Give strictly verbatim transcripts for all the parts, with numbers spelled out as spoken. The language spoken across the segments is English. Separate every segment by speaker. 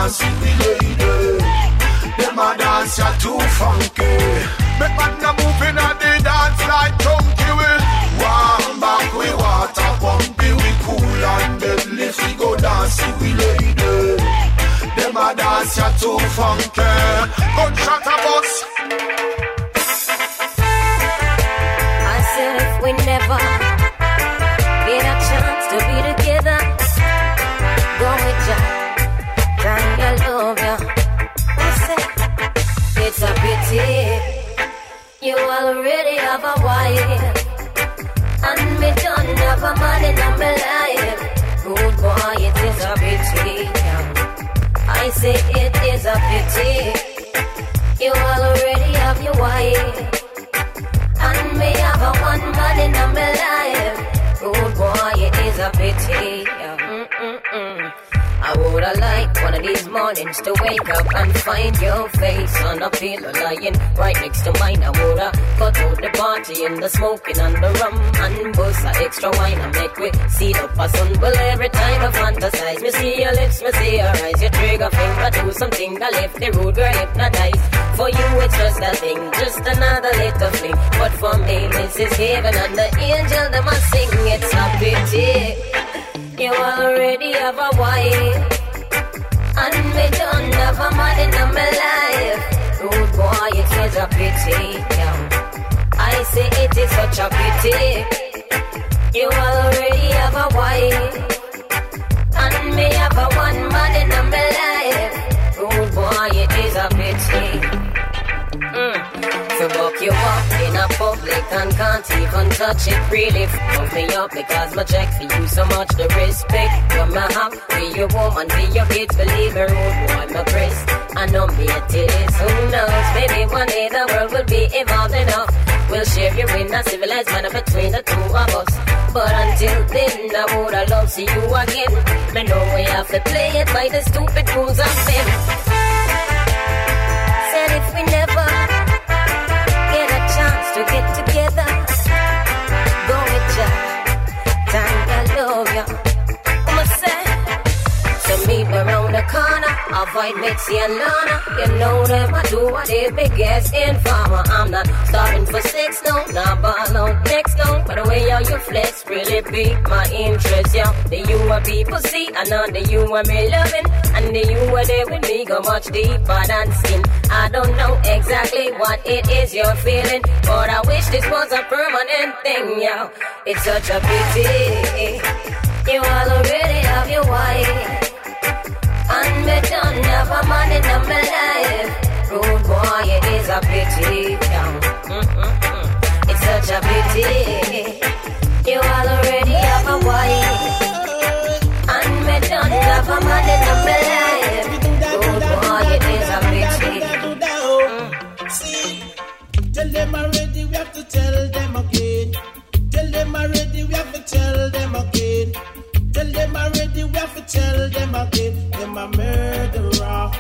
Speaker 1: dancing with ladies. Them a dance ya too funky. Make man a moving at the dance like chunky will. Warm back we water pumpy, we cool and deadly. We go dancing with ladies. Them a dance ya too funky. Gunshot a bus.
Speaker 2: I said if we never get a chance to be together, go with ya, Johnny, I love ya. I said it's a pity you already have a wife, and me don't have a man in my life. Good boy, it is a pity. I say it is a pity you already have your wife, and me have a one man in my life. Good boy, it is a pity. Mm-mm-mm. I woulda liked one of these mornings to wake up and find your face on a pillow lying right next to mine. I woulda cut out the party and the smoking and the rum and bust a extra wine and make we see the person. Well, every time I fantasize, me see your lips, me see your eyes, your trigger finger do something that left the road girl hypnotized. For you it's just a thing, just another little fling. But for me this is heaven and the angel that must sing. It's a pity you already have a wife, and me don't have a man in my life. Rude boy, it is a pity. Yeah. I say it is such a pity you already have a wife, and me have a one man in my life. Rude boy, it is a pity. Mm. To buck you up in a public and can't even touch it. Really fuck me up because my check for you so much. The respect you me have for your woman, for your kids. Believe me, rude boy, my breast I know me it is. Who knows, maybe one day the world will be evolved enough. We'll share you in a civilized manner between the two of us. But until then, I woulda loved to see you again. Me know we have to play it by the stupid rules of men. Said if we never to get together, go with ya, time I love ya. I'ma say, so meet me round the corner, avoid Mitzi and Lana. You know them, I do what they biggest informer. I'm not starving for sex, no, not ball out next, no. But the way how you flex really pique my interest, yo. The you are people see, I know the you are me loving, and the you are there with me go much deeper than skin. I don't know exactly what it is you're feeling, but I wish this was a permanent thing, yo. It's such a pity you all already have your wife, and me don't have a man in my life. Rude boy, it is a pity, yo. Mm-mm-mm. It's such a pity you all already have a wife, and me don't have a man in my life. Rude boy, it is a pity.
Speaker 3: See, tell them already, we have to tell them again. Tell them already, we have to tell them again. Tell them already, we have to tell them again. Them a murderer.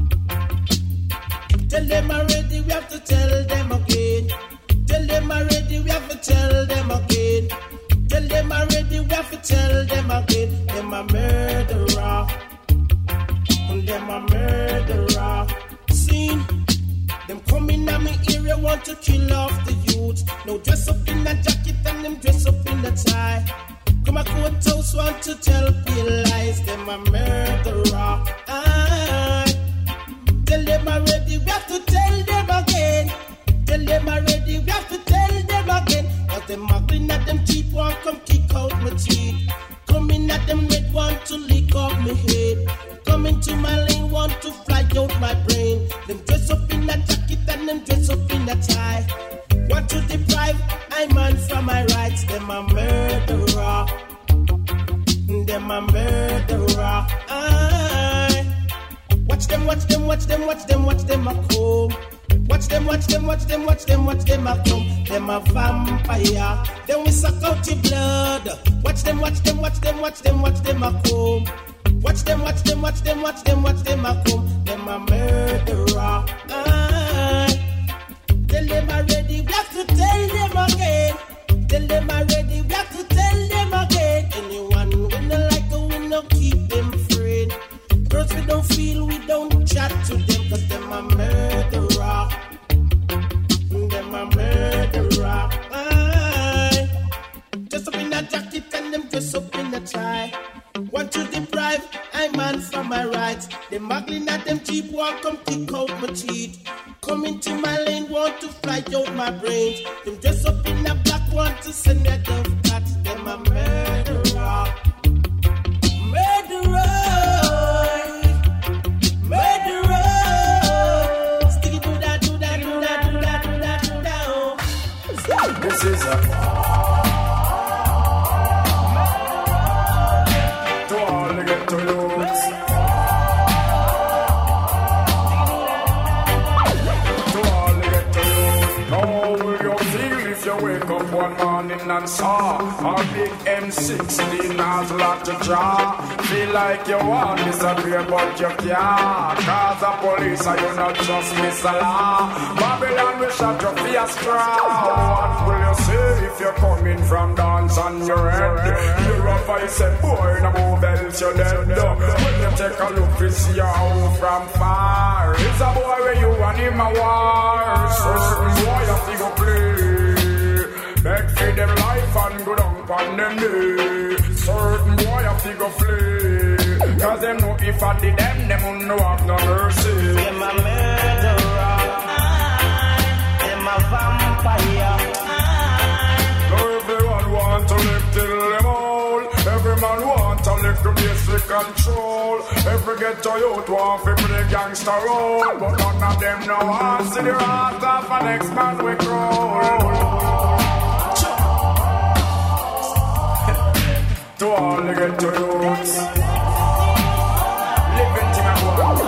Speaker 3: Tell them already, we have to tell them again. Tell them already, we have to tell them again. Tell them already, we have to tell them again. Them a murderer. Them a murderer. Seen. Them coming at me area want to kill off the youth. No dress up in a jacket and them dress up in the tie. Come a courthouse want to tell pale lies. Them a murderer. Aye. Tell them already, we have to tell them again. Tell them already, we have to tell them again. Cause them muggling at them cheap want come kick out my teeth. Coming at them red want to lick off my head. Coming to my lane want to fly out my brain. Them dress up in a jacket and them dress up in a tie. Want to deprive I man from my rights. Them a murderer. Them a murderer. Aye. Watch them, watch them, watch them, watch them, watch them a come. Watch them, watch them, watch them, watch them, watch them a come. Them a vampire. Then we suck out your blood. Watch them, watch them, watch them, watch them, watch them a come. Watch them, watch them, watch them, watch them, watch them a come. Them a murderer. Aye. Tell them already, we have to tell them again. Tell them already, we have to tell them again. Anyone we no like, we no keep them afraid. Girls we don't feel we try. Want to deprive I man from my rights. They muggling at them cheap walk, come kick out my teeth. Come into my lane, want to fly out my brains. Them dress up in a black, want to send their dove cats. Them a murderer. Murderer. Murderer. Sticky do that, do that, do that, do that, do that, do that.
Speaker 1: This is a one morning and saw a big M sixteen has a lot to draw. Feel like you want disappear but you can't. Cause the police are you not just miss a law. Babylon will shut your fear straw. What will you say if you're coming from dance on your head? You're a voice and boy no move else you're dead. When you take a look you see your home from far. It's a boy where you and him a war. So certain boy you have to go play. Beg for them life and go down on them knee. Certain boy have to go flee. Cause them know if I did them, them won't know have no mercy.
Speaker 3: Them a murderer. Them a vampire.
Speaker 1: Now everyone want to live till them old. Every man want to live to basic control. Every ghetto youth want to play gangster role. But none of them know want to see the wrath of an next man we crawl. To all the ghetto youths living in a world.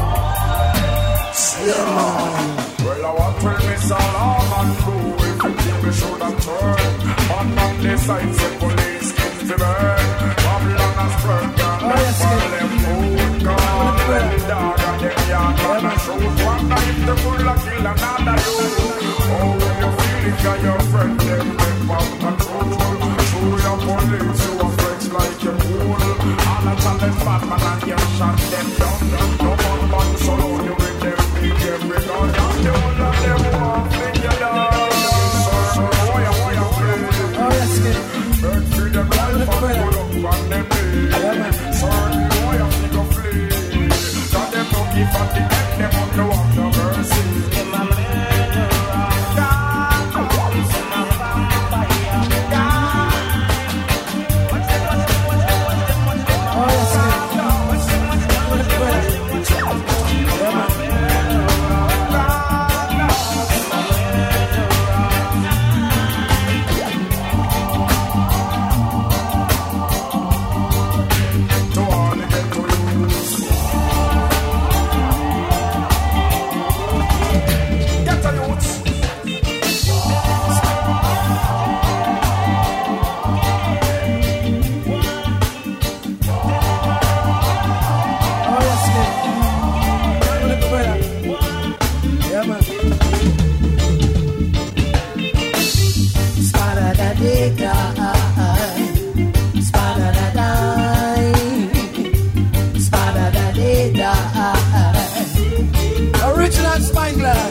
Speaker 1: Well, I want to miss all our man do. If you think we should have turned on on the sides of police in the burn. Babylon has spread down the fall them food. God, when the dog and them yard on the shoot. One night the full of kill another youth. Oh, when you feel it, got your friend them take back control. Through your police, you are like a fool. All the talent bad man and you shot them down. No one man so low you with them big every gun. And the whole of them walk in your down. So why you why you play? Oh yes, kid. Burn through them life and pull up on them day. Certain boy have to go flee. Cause them no give at the end them on the walk no mercy.
Speaker 3: Them a murderer.
Speaker 4: Original Spyglass.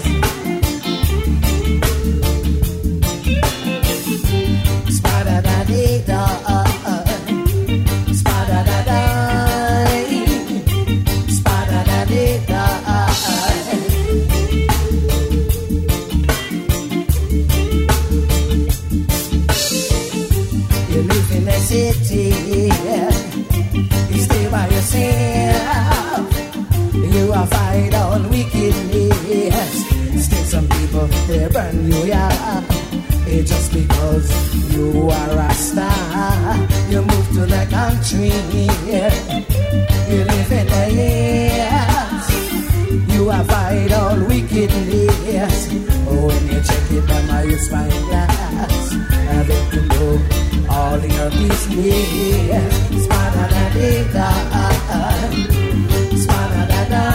Speaker 4: Spada-da-dee-da. Spada-da-da. Spada-da-dee-da. You live in a city. You stay by yourself. You are fight on wickedness. Still some people, they burn you, yeah. It's just because you are a star. You move to the country. You live in the years. You are fight on wickedness. Oh, when you check it on my spyglass, I bet you know all your business. Spada-da-dee-da. Spada-da-da.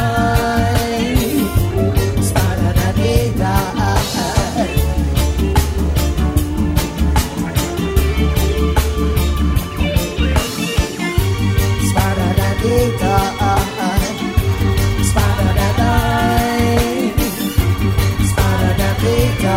Speaker 4: Spada-da-dee-da. Spada-da-dee-da. Spada-da-da. Spada-da-dee-da.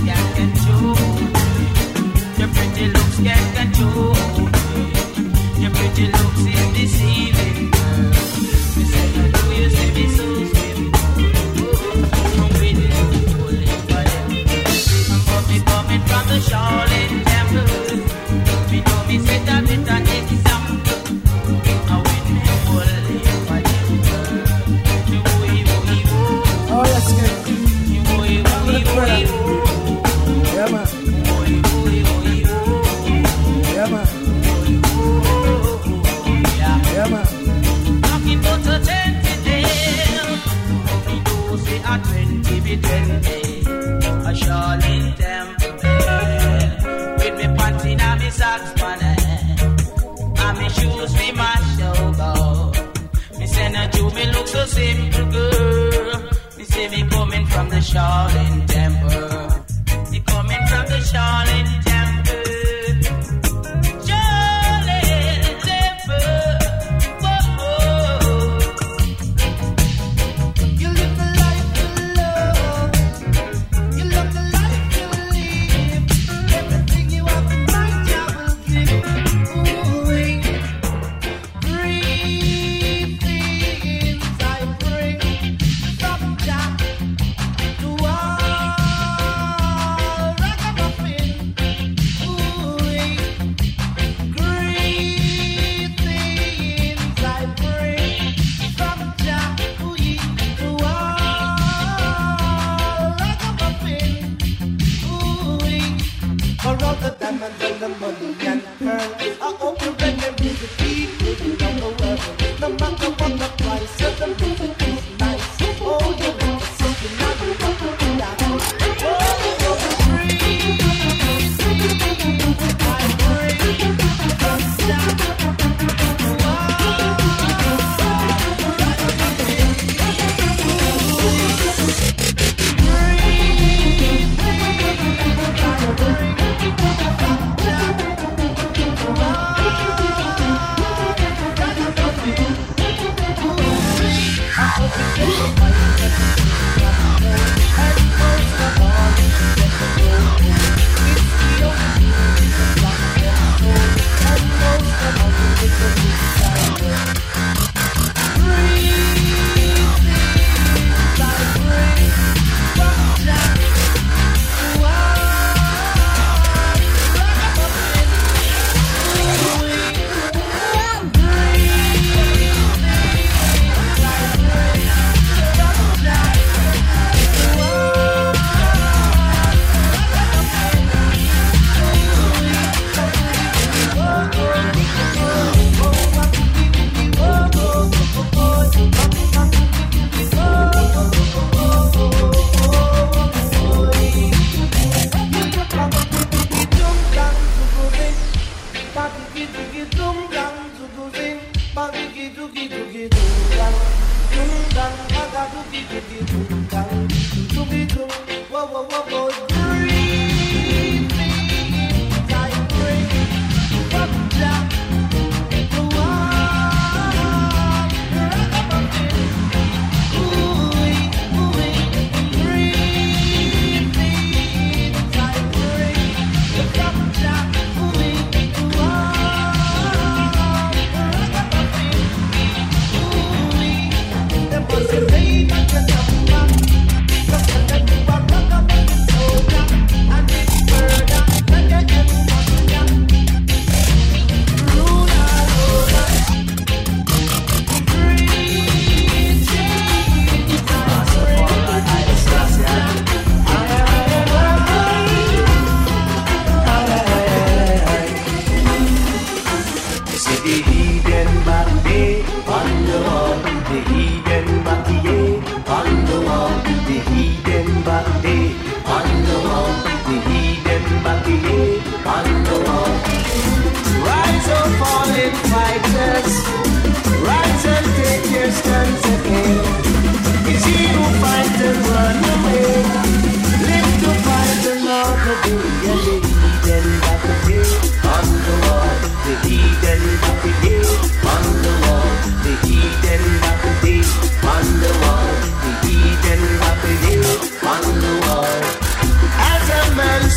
Speaker 5: can't control. Your pretty looks can't control. Your pretty looks is deceiving, girl. You said you do, you see me so sweet. I'm waiting for you, but I'm coming from the Shaolin Temple. Me know me set a bit an example. I win me fully for you, girl. You woo, woo, woo.
Speaker 4: Oh, that's good.
Speaker 5: You woo, woo, woo, woo.
Speaker 4: Yeah, man.
Speaker 5: Woo, woo, woo, woo.
Speaker 4: Yeah, man. Yeah, man.
Speaker 5: Talking about a twenty day, we do say a twenty be twenty, a Shaolin Temple, with me pants in and me socks man, and me shoes we mash out. Me say no Jew, me look so simple, girl. Me say me coming from the Shaolin Temple, me coming from the Shaolin Temple.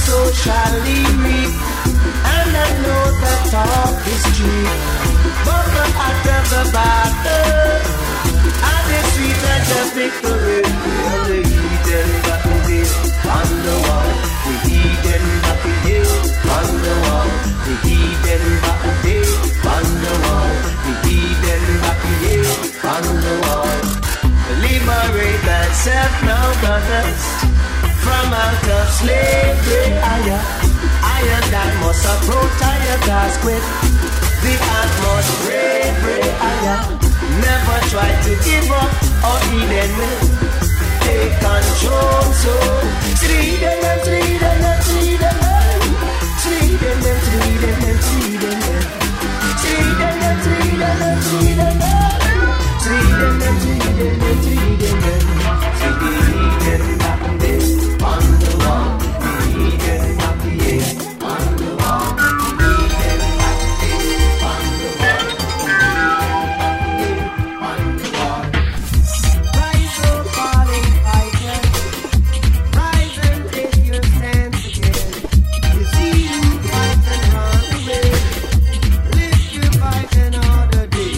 Speaker 4: socially weak, and I know that talk is cheap. But the hotter the battle, and the sweeter the victory. On the Eden battle day, on the wall, the Eden battle day, on the wall, the Eden battle day, on the wall, the Eden battle day, on the wall. Liberate thyself now, brothers, from out of slavery. I, I and I must approach higher task with the utmost bravery. I never try to give up or even will take control. So, three them and three them and three them and three them and three them and three them and three them and three them and three them and three them and three them and three them and three them back there on the wall. Three them back there on the wall. Three them back there on the wall. Three them back there on the wall. Rise up, falling fighters. Rise and take your stance again. You see who fight and run away. Lift your fight and order day.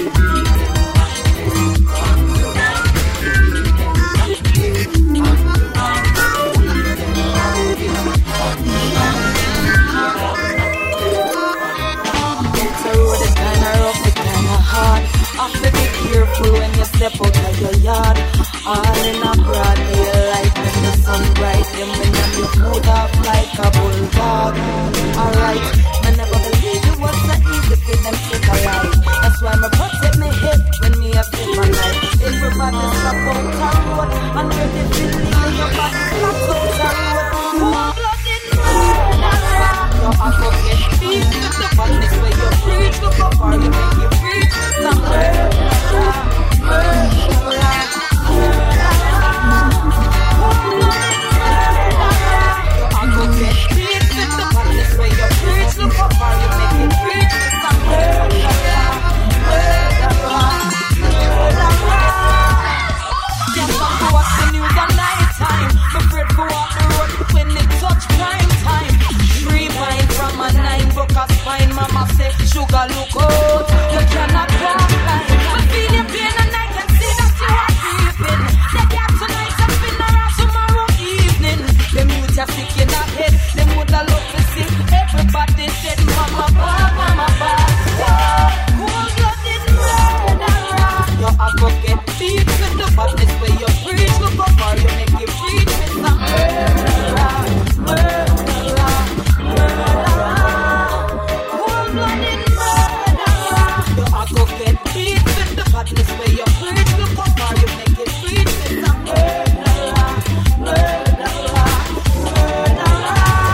Speaker 6: Have to be careful when you step out of your yard. All in a broad daylight when the sun bright. Them when you move off like a bulldog. Alright, I never believe it was so easy for them to take a life. That's why I protect my head when me a spend my life. Everybody's up on the road and ready to leave your body flat out the road. Cold-blooded murderer. Your heart will get beat with the badness where you preach. Look how far you make you preach. Some murderer, murderer, murderer. Cold-blooded murderer. Your heart will get beat with the badness where you preach. Look how far you make you preach. Some murderer, murderer, murderer. Yes, I'm go watch the news at night time. My friend go off the road when it touch prime time. Three wine from a nine book a spine. Mama say sugar look out. You cannot walk like. I feel your pain and I can see that you are creeping. Say that tonight and spin around tomorrow evening. Them youth are sick in the head. Them woulda love to see everybody said mama bad, mama bad. Cold-blooded murderer. Your heart will get beat with the badness where you preach. Look how far you make it preach with some murderer, murderer, murderer. Cold-blooded murderer. Your heart will get beat with the badness where you preach. Look how far you make it preach with some murderer, murderer, murderer.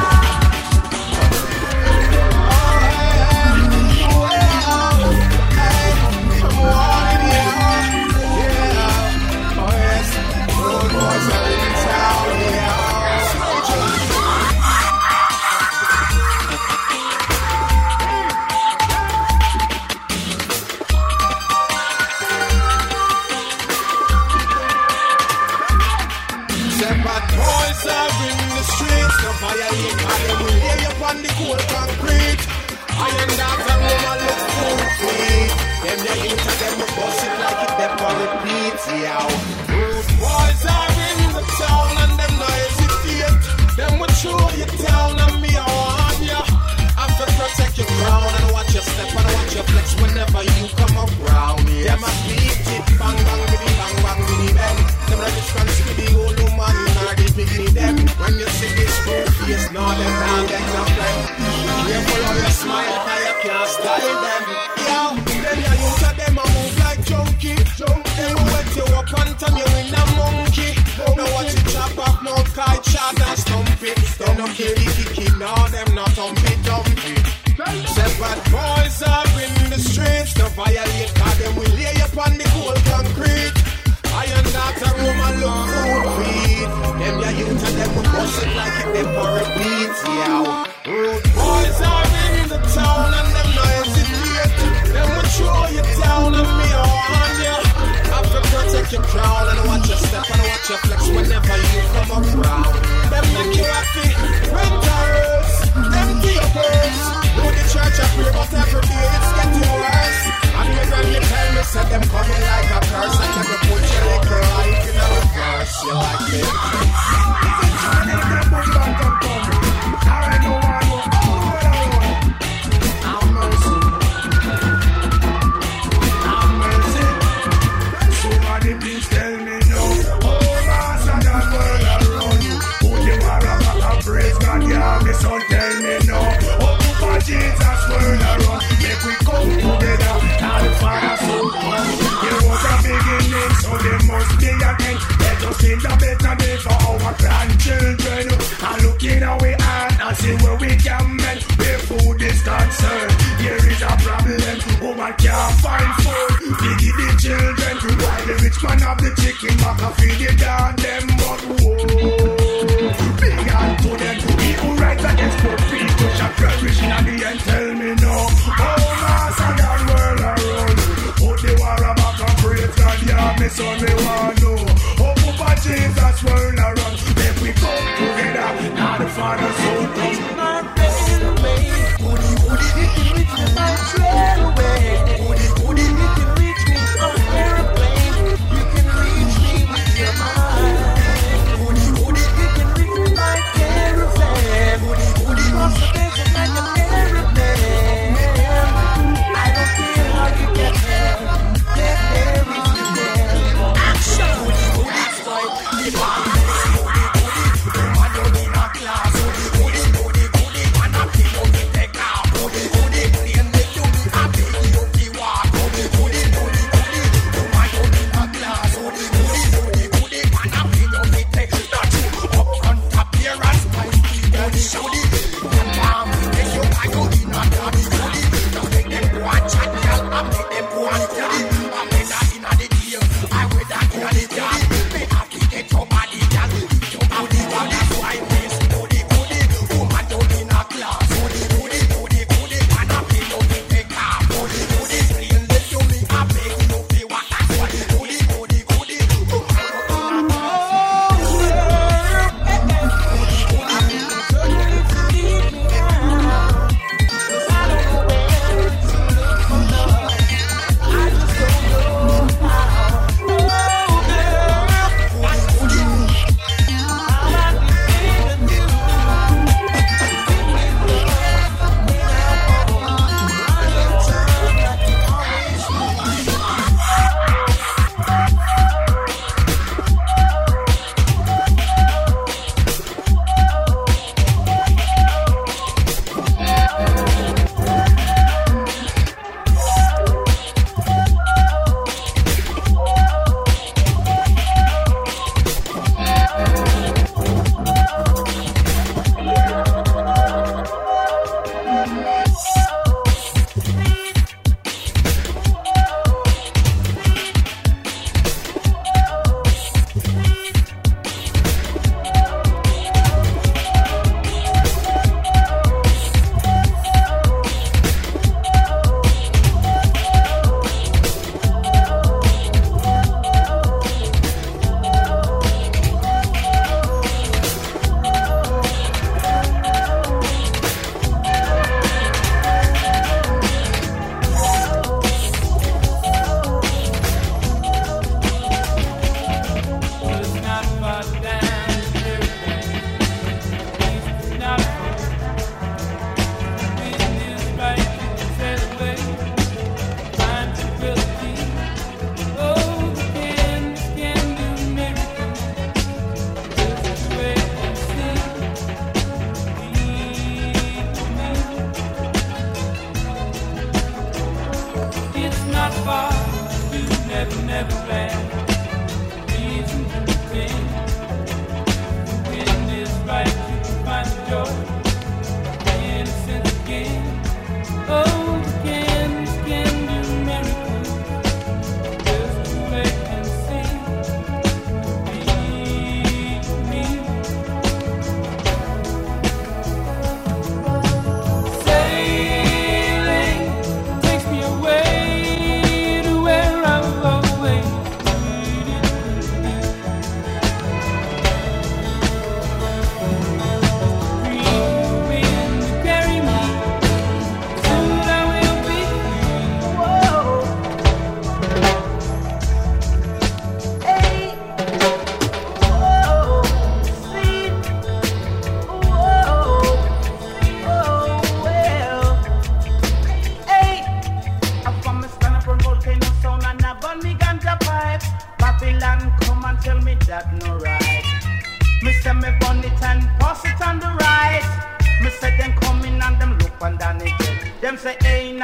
Speaker 1: Bad boys are in the streets. No violate, and they will lay upon the cold concrete. Iron dogs and woman look full feet. Them they into them will bust it like it them on repeat. Yeah, rude boys are in the town and them no hesitate. Them will show you down and me I want ya. Have to protect your crown and watch your step and watch your flex whenever you come around. Them a beat it, bang bang biddy bang bang biddy bang. Them like it's fancy with the old woman or the biggie them. When you see this full face, no them can't get no friend. Careful how you smile, cause you can't style them. Yo, then you use of them a move like junkie. Them will wet you up and turn you in a monkey. Now watch it chop off, no kite shot and stump it. Them no kill the kiki, no them not humpy dumpy. Say bad boys are in the streets. No violate, cause them will lay upon the cold concrete. Iron dogs are Roman look food feet. Them ya youth and them will bust it like if they for a beat. Yeah, rude boys are in the town and them no hesitate. Them will show you down and me on ya. Have to protect your crown and watch your step and watch your flex whenever you come around. Them make you happy when means a better day for our grandchildren. And looking our way out and see where we can mend. Where food is concerned, here is a problem. Woman can't find food, feed the children. While the rich man have the chicken back and feed the down them. But whoa, big hand to them. People right against poor people shall perish in the end. Tell me no. Oh, master, that world around. Put the war back and praise God. Yeah, me son, me want to know. Oh, Papa Jesus world around. If we come together, now the Father so come. My rain away. Woody, woody, you can reach me, my trail away. Woody, woody, you can reach me on an airplane. You can reach me with your mind. Woody, woody, you can reach me like caravan. Woody, woody, cross the desert like a caravan. I don't care how you get there. Get there, reach me there. Action! Woody, woody, start. Keep on.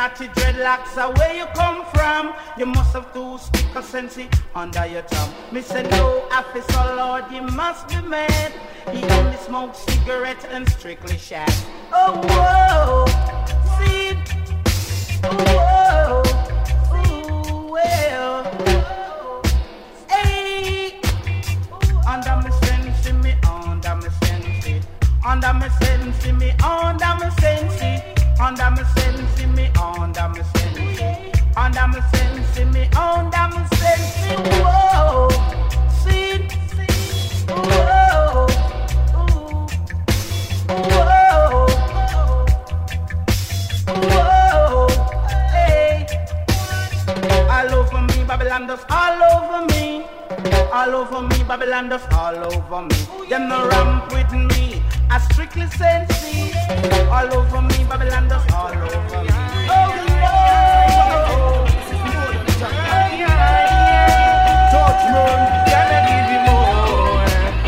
Speaker 6: natty dreadlocks are where you come from. You must have two stick of sensei under your thumb. Me say no, officer Lord, you must be mad. He only smokes cigarettes and strictly shag. Oh, whoa, see it. Oh, whoa, ooh, well. Hey, under me sensei, me under me sensei. Under me sensei, me under me sensei. Under me sensei, me under me sensei. Under me sensei, me under me sensei. Whoa, see, whoa, ooh, whoa, whoa, hey. All over me, Babylon does all over me. All over me, Babylon does all over me. Them no ramp with me. I strictly sensei. All over me, Babylon does all over me. Oh, Lord. Oh, yeah. Touch me, can I give you more?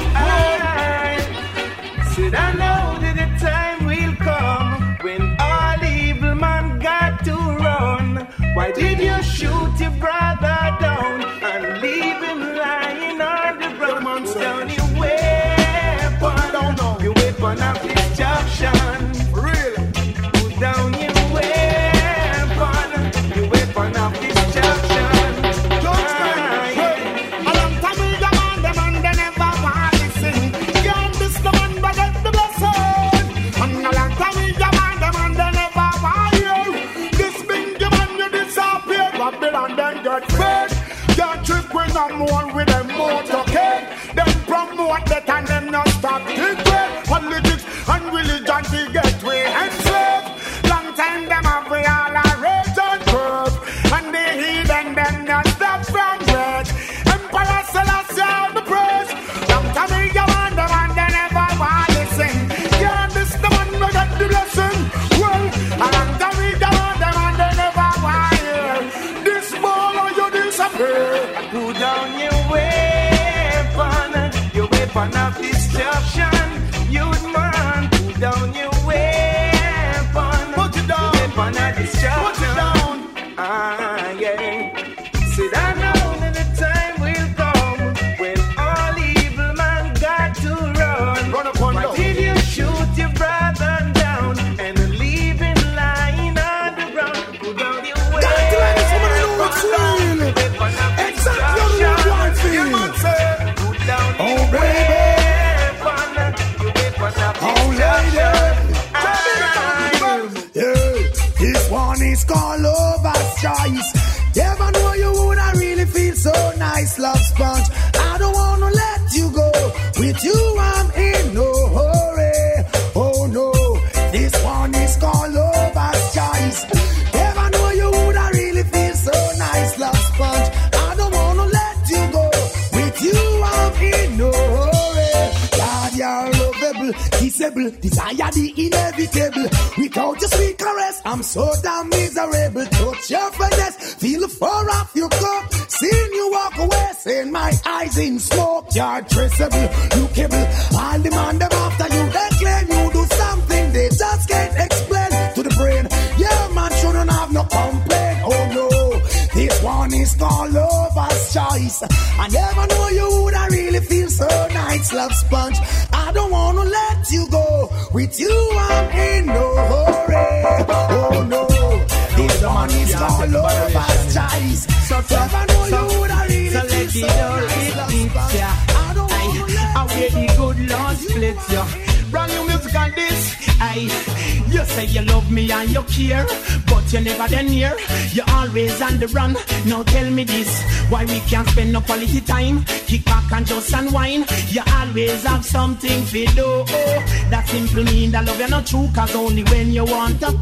Speaker 6: I said I know that the time will come when all evil man got to run. Why did you shoot your brother down and leave him lying on the ground? Down your weapon, your weapon of destruction. Real. Put down your weapon, your weapon of destruction. Don't stand. A long time we the man, the man they never want to listen. Can't miss the man but get the blessing. And a long time we the man, the man they never want you. This big the man you disappear. Babylon then get fed. Can't trick when I'm one with them motorcade. Them promote that and them not stop it. Politics and religion to get way enslaved. Long time them have we all a rage and curve. And the heathen them not stop from red. Emperor Selassie all the praise. Long time we go on them and they never want to listen. Yeah, this the man who get the blessing. Well, a long time we go on them and they never want to hear. This ball or you disappear. Put down your weapon, your weapon of destruction. You'd man, put down your weapon. Put it down. Your weapon of destruction. Put it down. Ah, yeah. Said I know that the time will come when all evil man got to run. Run upon Why did you shoot your brother down and leave him lying on the ground? Put down your weapon. Got to let somebody know what's real. Exactly what you feel. Put down your oh, baby.
Speaker 7: It's called Lover's Choice. Never know you woulda really feel so nice, love sponge. I don't wanna let you go. With you I'm in no hurry. Oh no, this one is called Lover's Choice. Never know you woulda really feel so nice, love sponge. I don't wanna let you go. With you I'm in no hurry. God, you're lovable, kissable, desire the inevitable. Without your sweet caress, I'm so damn miserable. Touch your finesse, feel the fur off your cup. Seeing you walk away, seeing my eyes in smoke. You're traceable, lookable. I'll demand them after you. They claim you do something they just can't explain to the brain. Yeah, man shouldn't have no complaint. Oh no, this one is called Lover's Choice. I never know you woulda really feel so nice, love sponge. I don't wanna let you go. With you I'm in no hurry. Oh no, this one is called Lover's Choice. So never know you woulda really so feel so nice, love sponge. I don't wanna let I wear the good Lord splits ya. Brand new music on this. Aye, you say you love me and you care, but you never then near. You're always on the run. Now tell me this, why we can't spend no quality time? Kick back and just unwind. You always have something to do. That simple mean that love you not true, cause only when you want to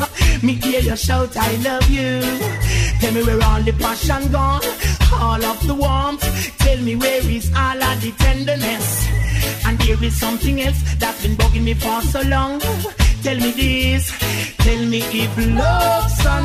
Speaker 7: me hear you shout I love you. Tell me where all the passion gone, all of the warmth. Tell me where is all of the tenderness. And there is something else that's been bugging me for so long. Tell me this, tell me if love's so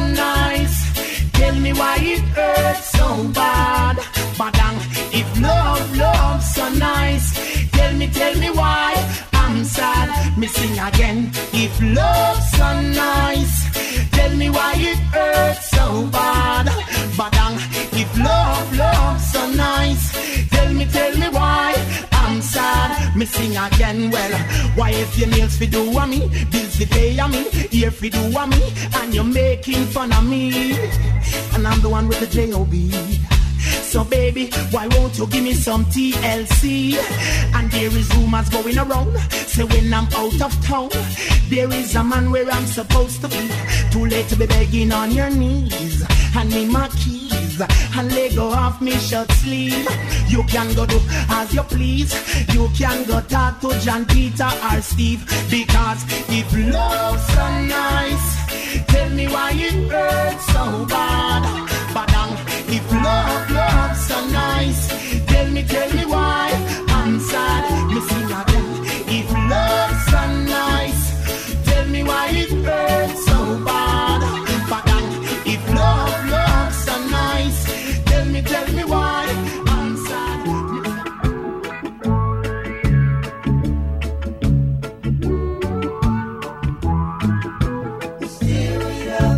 Speaker 7: nice. Tell me why it hurts so bad. Badang, if love, love's so nice. Tell me, tell me why I'm sad. Me sing again, if love's so nice.
Speaker 3: Tell me why it hurts so bad. Badang, if love, love so nice. Tell me, tell me why I'm sad. Me sing again, well, why if your nails fi do a me, bills fi pay a me, ear fi do a me, and you're making fun of me, and I'm the one with the J O B. So baby, why won't you give me some T L C? And there is rumors going around, say when I'm out of town, there is a man where I'm supposed to be. Too late to be begging on your knees. Hand me my keys and let go off me shirt sleeve. You can go do as you please. You can go talk to John, Peter or Steve. Because if love's so nice, tell me why it hurts so bad. But if love, love's so nice, tell me, tell me why I'm sad. Me sing again. If love's so nice, tell me why it hurts so bad. But if love, love's so nice, tell me, tell me why I'm sad. Steer it up.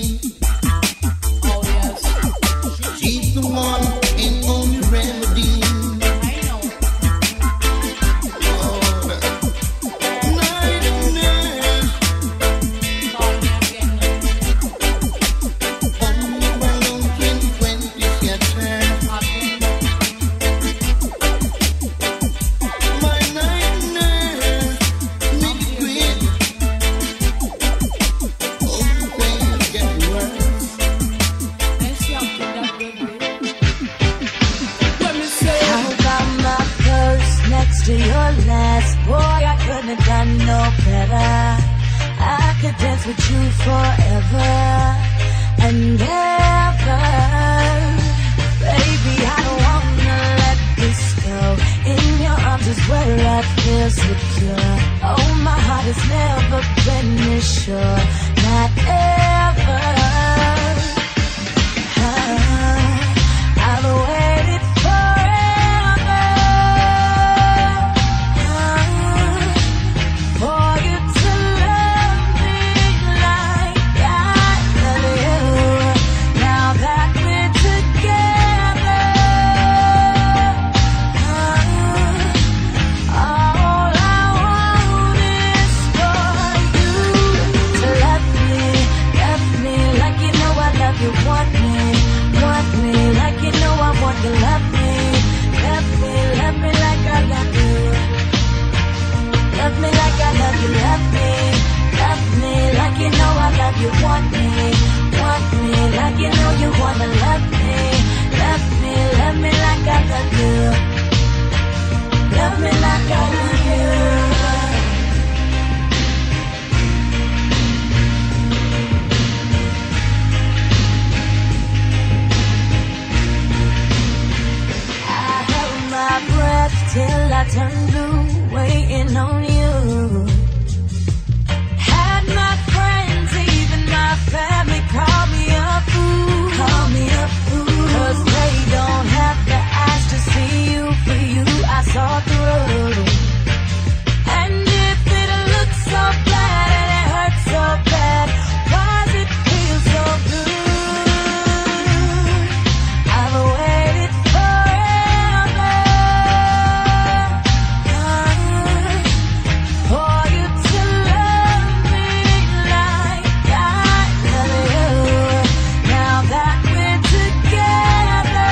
Speaker 8: She's the one and only remedy. couldn't have done no better. I could dance with you forever and ever. Baby, I don't wanna let this go. In your arms is where I feel secure. Oh, my heart has never been this sure. Not ever. Uh, I've waited forever uh, for you to love me like I love you. Now that we're together, uh, all I want is for you to love me, love me like you know I love you. Want me, want me like you know I want you. Love me, love me, love me like I love you. Love me like I love you. Love me, love me like you know I love you. Want me, want me like you know you wanna love me. Love me, love me like I love you. Love me like I love you. My breath till I turn blue, waiting on you. Had my friends, even my family, call me a fool, call me a fool. Cause they don't have the eyes to see you. For you, I saw through. And if it looks so bad and it hurts so bad, why does it feel so good? I've waited forever for you to love me like I love you. Now that we're together,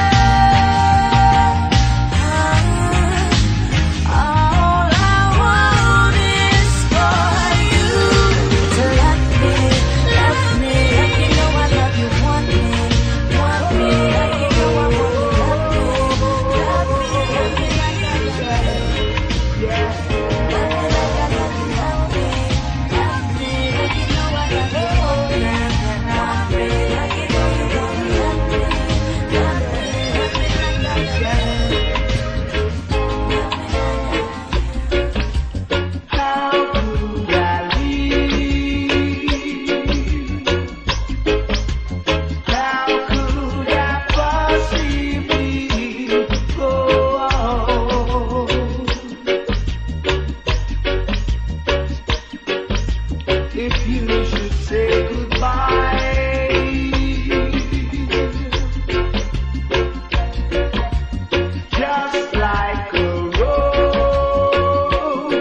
Speaker 8: all I want is for you to love me, love me like you know I love you. Want me, want me like you know I want you. Love me, love me, love me like I love you. Love me like I love you. Love me, love me like you know I love you. Want me, want me like you know you want me. Love me, love me, love me like I love you.
Speaker 5: How could I leave? How could I possibly go on? If you should say goodbye, just like a rose,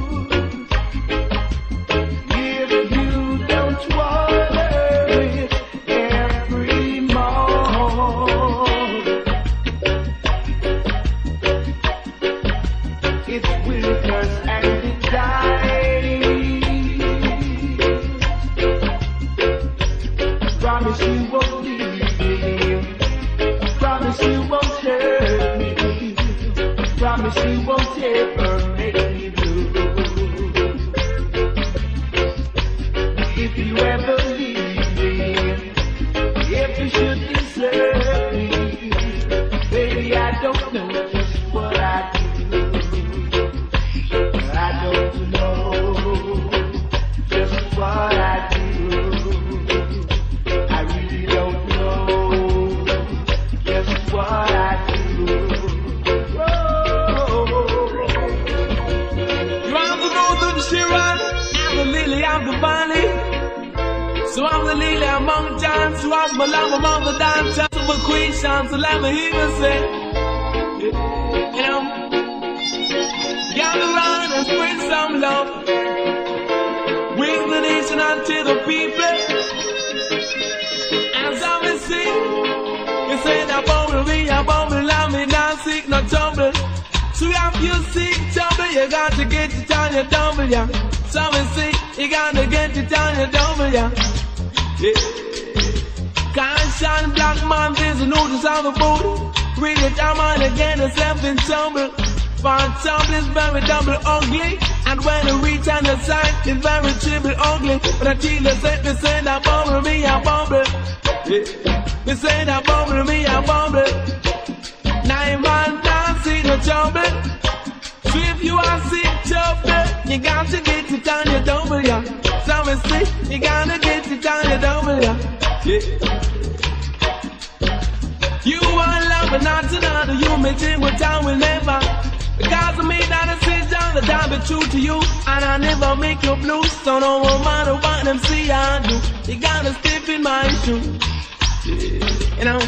Speaker 5: if you don't water it every morning, it withers and it dies. Promise you won't leave me. Promise you won't hurt me. Promise you won't ever make me blue. If you ever leave me, if you should desert me, baby, I don't know just what I do. I don't know just what I do. I really don't know just what I do.
Speaker 9: You have to go through the Sharon, I'm the lily of the valley. So I'm the lily among giants, so I'm the lamb among the dance of a queen, so let me even say, you know, gather round and spread some love. Bring the nation unto the people. As I may sing, you say that bubble me, a bubble, let me not seek no trouble. So if you seek trouble, you got to get it on your double, yeah. So we see, you got to get it on your double, yeah. Yeah. Can't shine black man, there's a notice on the boat. Bring it down on again, it's something trouble. For some is very double ugly, and when you reach on the side, it's very triple ugly. But until you say, me say that bubble, me a bubble. Yeah. Me say that bubble, me a bubble. Nine man dance in no trouble. So if you are sick trouble, you got to get it on your double, yeah. So me say, you gotta get it on your double, yeah. Yeah. You want love but not another. You may think what time will never. Because of me that decision that I'll be true to you, and I never make you blue. So no matter what them see I do, you gotta step in my shoe. Yeah. You know.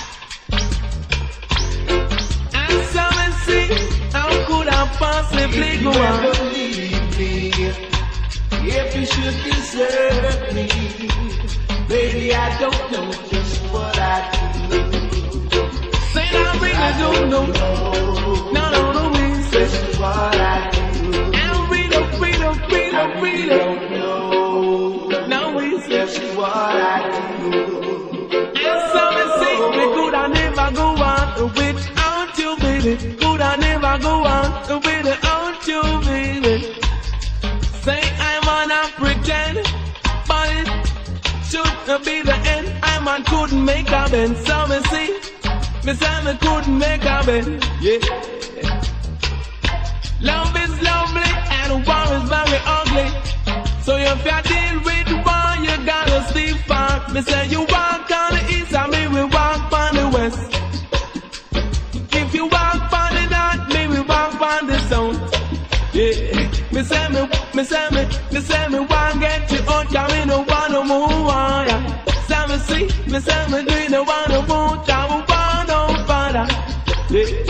Speaker 9: And some may see, how could I possibly go on? If you should desert me, baby, I don't know just what I do. Say I really don't know. No, no, no, we say this is what I do. And we don't, we don't, we don't, we don't know. No, we say this is what I do. And some say me could I never go on without you, baby. Could I never go on without you, baby. Say I wanna pretend, but it shouldn't be the end. I man couldn't make a bend. So me see, me say me couldn't make a bend. Yeah. Love is lovely and war is very ugly. So if you deal with war, you gotta stay far. Me say you walk on the east and me we walk on the west. If you walk on the north, me we walk on the south. Yeah. Me say me, me say me, me say me want get you out, 'cause me no wanna move on, yeah. Say me see, me say me do no wanna move, 'cause we want no father, yeah.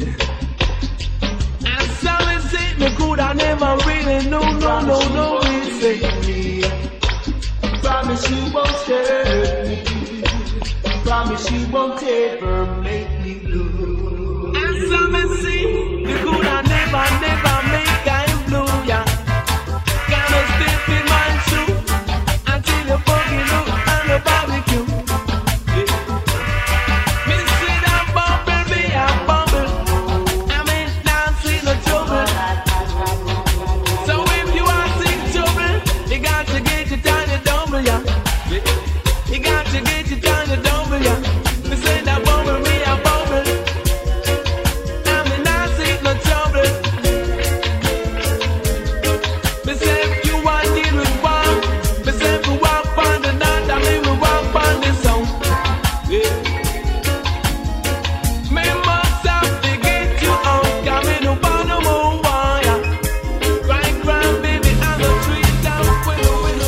Speaker 9: And so me see, me coulda never really know, no, no, no, we say. Promise you won't hurt me, promise you won't ever make me blue. And so me see, me coulda never, never make yeah. Gotta step in my shoe until you fucking look on the barbecue. Yeah. Me see that bubble, me a bubble. I mean, now see no trouble. So if you are sick trouble, you got to get your tiny double, yeah. Yeah. You got to get your tiny double, yeah. Me say that bubble, me a bubble. I mean, now see no trouble. Me say you want deal with one. Me say we walk on the north and me we walk on the south. Yeah. Me must have to get you out, 'cause me no want no more wire. Right ground, baby, I'm a tree down with the window.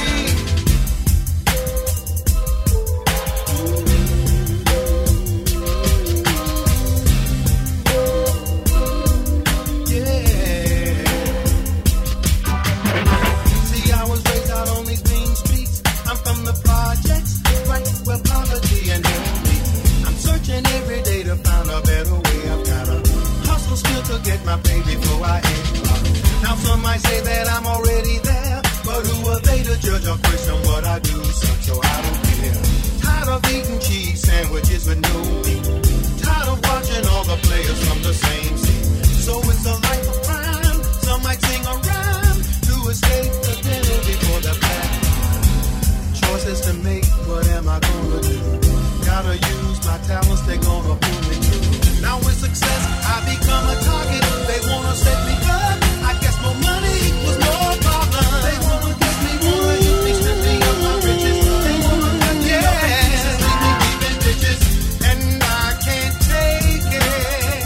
Speaker 10: Every day to find a better way. I've got a hustle still to get my pay before I end up. Now some might say that I'm already there, but who are they to judge or question what I do? Such so I don't care. Tired of eating cheese sandwiches with no meat. Tired of watching all the players from the same seat. So it's a life of crime. Some might sing a rhyme to escape the dinner before the black. Choices to make. What am I gonna do? Gotta use my talents, they gonna pull me through. Now with success, I become a target. They wanna set me up. I guess more money equals more problems. They wanna get me, wanna use me, strip me of my riches. They wanna cut me yeah. Up in pieces, leave me deep in ditches. And I can't take it.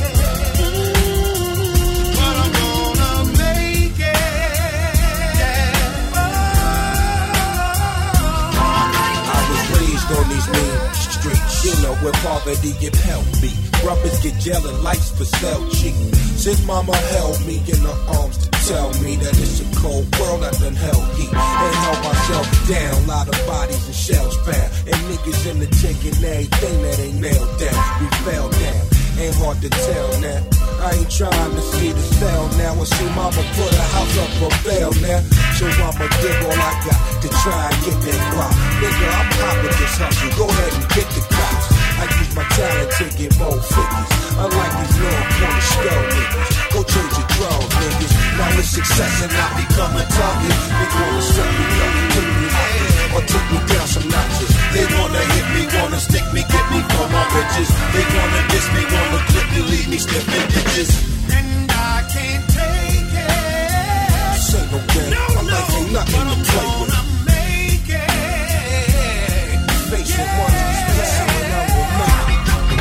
Speaker 10: But I'm gonna make it. Yeah. Oh.
Speaker 11: I was raised on these mean streets, you know, where poverty get healthy. Rubbers get gel and lights for sell cheap. Since mama held me in her arms to tell me that it's a cold world, I done held heat and held myself down. Lot of bodies and shells found, and niggas in the taking everything that ain't nailed down. We fell down, ain't hard to tell now. I ain't trying to see the sell now. I see mama put a house up for bail now, so I'ma give all I got to try and get that guap. Nigga, I'm hot with this hustle. Go ahead and get the cops. I use my talent to get more figures. Unlike these little corner skull niggas. Go change your clothes, niggas. Now with success and I become a target. They wanna set me up, take me out, or take me down some notches. They wanna hit me, wanna stick me, get me for my riches. They wanna diss me, wanna clip me, leave me stiff in ditches.
Speaker 10: And I can't take it.
Speaker 11: This ain't no game.
Speaker 10: No,
Speaker 11: My
Speaker 10: no,
Speaker 11: life ain't nothing to play with.
Speaker 10: Make it.
Speaker 11: Facing one of these blessings and I will make it.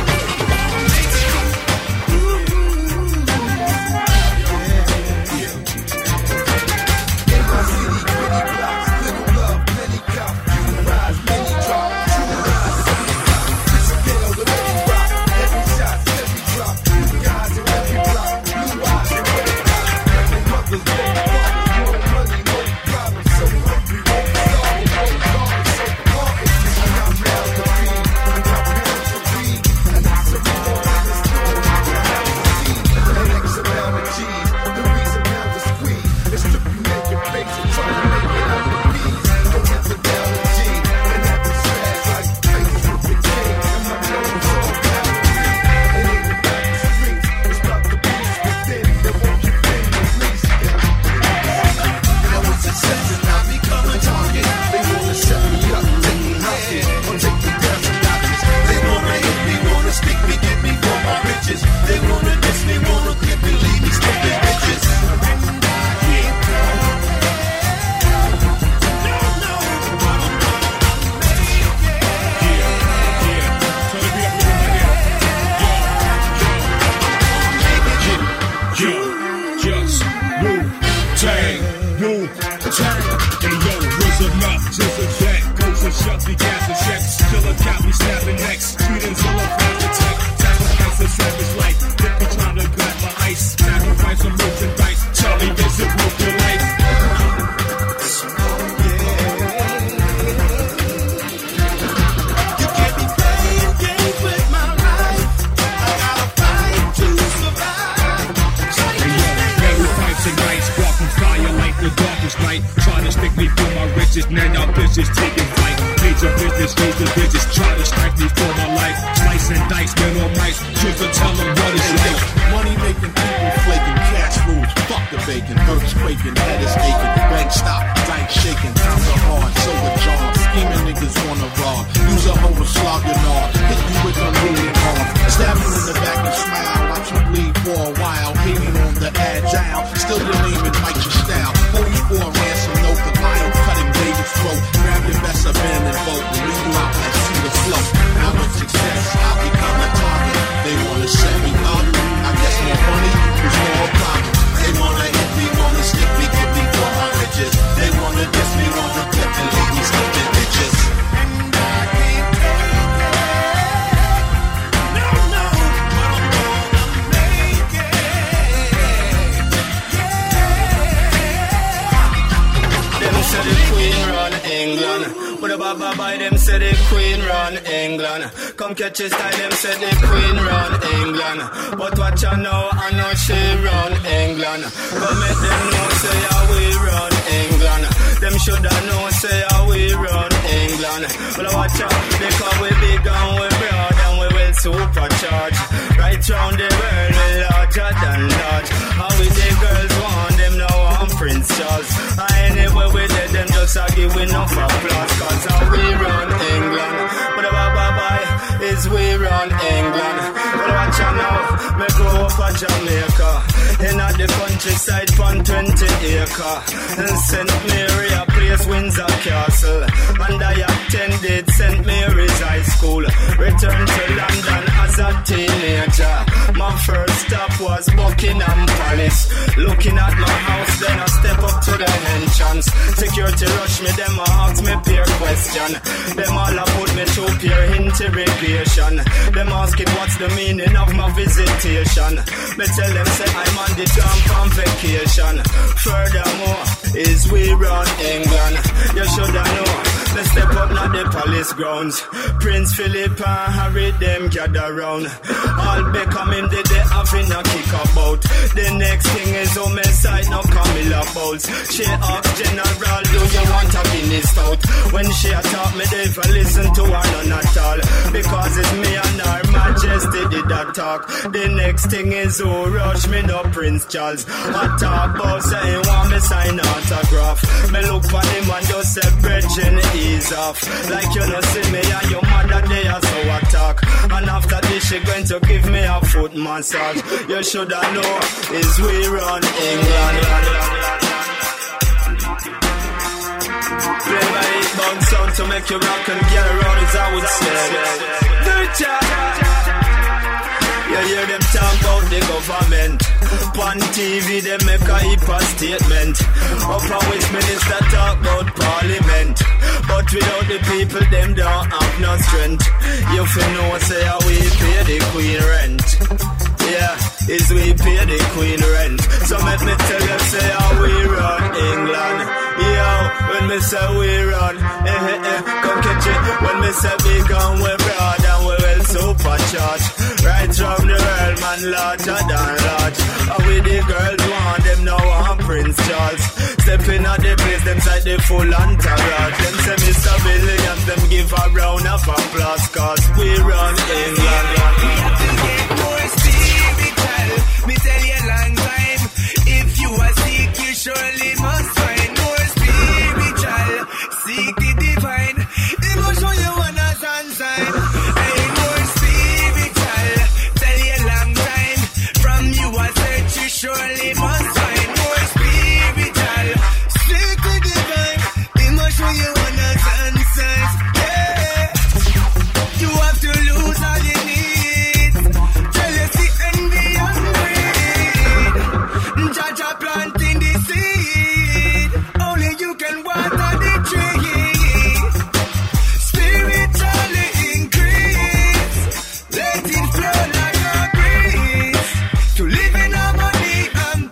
Speaker 12: Catch his style, them say the queen run England. But what you know, I know she run England. But make them know, say how we run England. Them shoulda know, say how we run England. But watch out, because we big and we broad and we will supercharge. Right round the world, we larger than large. How we the girls want them now on Prince Charles. And anyway we did them just a give enough applause. Cause how we run England. But bye bye bye. Is we run England. But watch out now, me go up to Jamaica. In at the countryside from twenty acre. And Saint Mary a place Windsor Castle. And I attended Saint Mary's High School. Returned to London as a teenager. My first stop was Buckingham Palace. Looking at my house, then I step up to the entrance. Security rush me, them a ask me peer question. Them all a put me to peer interrogation. Them asking what's the meaning of my visitation. Me tell them say I'm on the jump on vacation. Furthermore, is we run England. You shoulda know. Let's step up now the palace grounds. Prince Philip and Harry them gather round. All Beckham him did they having a kick about. The next thing is homicide now Camilla Bowles. She asked General, do you want a Guinness stout? When she a talk me they for listen to her none at all. Because it's me and her majesty the that talk. The next thing is who rush me, no Prince Charles. I talk about saying want me sign autograph. Me look for him and just say brethren ease off. Like you know see me and your mother they are so attack. And after this she going to give me a foot massage. You shoulda know is we run England. Play my eight bong sound to make you rock and get around as I would say. Do ya? You hear them talk about the government. On T V they make a heap of statement. Up on Westminster talk about parliament. But without the people them don't have no strength. You feel know say how we pay the queen rent. Yeah, is we pay the queen rent. So let me tell you say how we run England. Yo, when me say we run, eh eh eh, come catch it. When me say big and we broad and we well supercharged. Right from the world, man, larger than large. And with the girls want them now on Prince Charles. Stepping at the place, them side the full entourage. Them say Mister Billions, them give a round of applause. Cause we run England.
Speaker 13: We have to get more spiritual. Me tell you a long time. If you are sick, you surely must find more spiritual. Seek the divine. They must show you one as sign. Hey, more spiritual. Tell you a long time. From you a search, you surely must find more spiritual. Seek the divine. They must show you one as sign. Yeah. You have to lose all you need. Jealousy, envy, and greed. Jaja planting the seed. Only you can water the tree. Spiritually increase. Let it flow like a breeze. To live in harmony and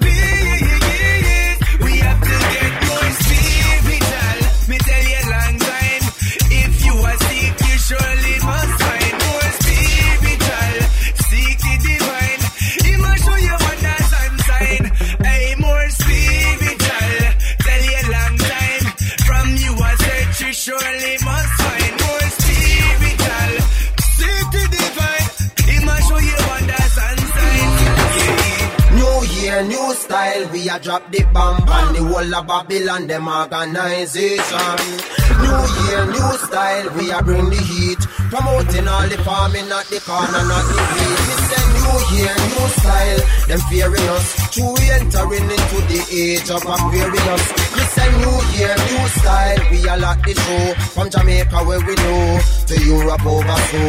Speaker 13: peace. We have to get more spiritual. Me tell you a long time. If you are sick, you surely must find more spiritual. Seek the divine. He must show you wonders and sign. Hey, more spiritual. Tell you a long time. From you a search, you surely must find more spiritual. Seek the divine. He must show you wonders and signs. Yeah.
Speaker 14: New year, new style, we a drop the bomb on the whole of Babylon, them organization. New year, new style, we a bring the heat. Promoting all the farming at the corner, not the weed. We say new year, new style, them fearing us. True, we entering into the age of Aquarius. We say new year, new style, we a lock the show. From Jamaica where we know, to Europe over so.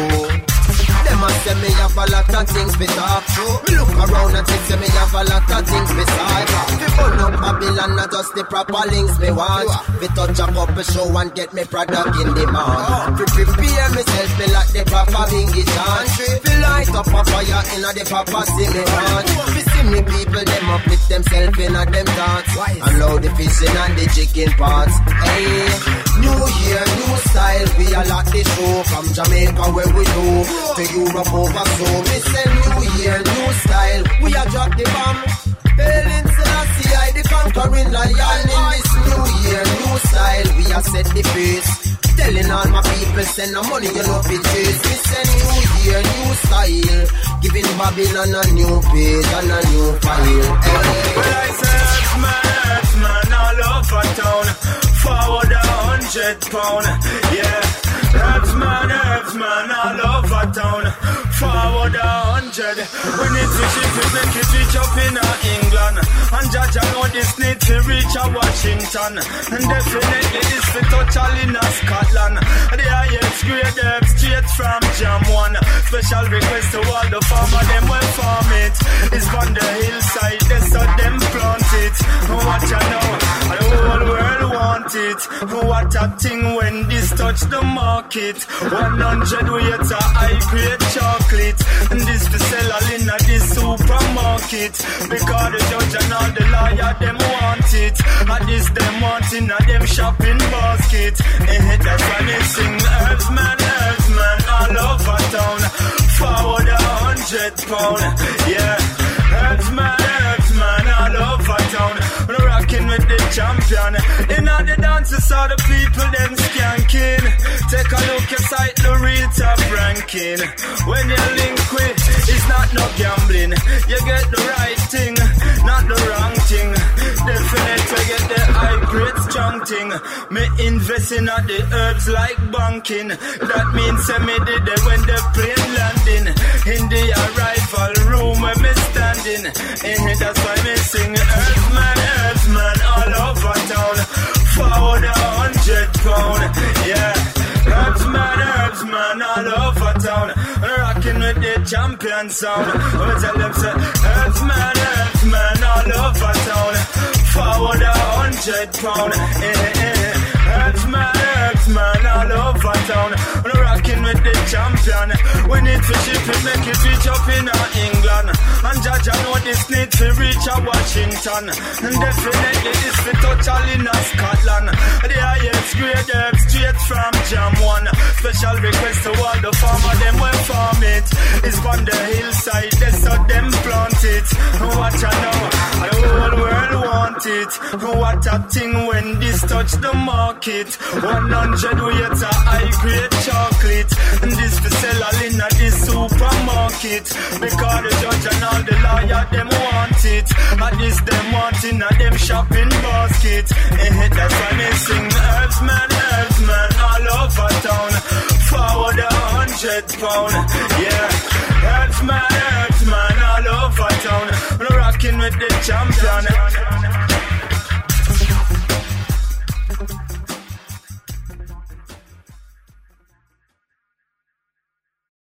Speaker 14: Them a say me have a lot of things we talk to. Me look around and think say me have a lot of things beside. We burn up Babylon, not just the proper links me want. We touch a couple show and get me product in demand. We prepare myself me like the proper bingy dance. We light up a fire in a the proper cinema. We see me people them up with themselves in a them dance. And load the fishing and the chicken parts. Hey, new year, new style, we a lot the show. From Jamaica where we go to Europe over so. We say new year, new style, we a drop the bomb. Hailing Selassie, I the conquering lion. In this new year, new style, we a set the pace. Telling all my people send no money, you know fi chase. We say new year, new style, giving Babylon a new page and a new file. Hey.
Speaker 12: Well I say Earthman, Earthman all over town. Forward a hundred pound, yeah. Earthman, Earthman all over town. Forward a hundred. We need to shift it, make it reach up in England. And judge I know this need to reach a Washington. And definitely this for touch all in a Scotland. The highest grade herbs straight from Jam one. Special request to all the farmer, them will farm it. It's from the hillside, they saw them plant it. Watch out now, the whole world want it. What a thing when this touch the market. one hundred weight a high grade chocolate. And this to sell all in a this supermarket. Because the judge and all the lawyer them want it. And this them want in a them shopping basket. Eh, that's why they sing Earthman, Earthman all over town. Forward a hundred pound, yeah. Earthman, Earthman all over town. We're rocking with the champion. In all the dances all the people them skanking. Take a look inside the real top ranking. When you link with, it's thing. Me investing at the herbs like banking. That means I me did it when the plane landing. In the arrival room where me standing. Eh, that's why me sing herbs man, herbs man all over town. Forward a hundred pound, yeah. Herbs man, herbs man all over town. Rocking with the champion sound. We tell them say herbs man, herbs man all over town. Forward a hundred pound, eh, eh. Herbs man, herbs man all over town. Rocking with the champion. We need to ship it, make it reach up in England. And judge I know this need to reach a Washington. And definitely this fit touch all in a Scotland. The highest grade herbs straight from Jam one. Special request to all the farmer them will farm it. It's on the hillside, they saw them plant it. Watch I know, the whole world want it. What a thing when this touch the market. one hundred weight a high grade chocolate. And this for sell all in the supermarket. Because the judge and all the lawyer them want it. And this them want in a them shopping basket. Eh, that's why me sing herbs man, herbs man all over town. Forward a hundred pound, yeah. Herbs man, herbs man all over town. Rocking with the champion.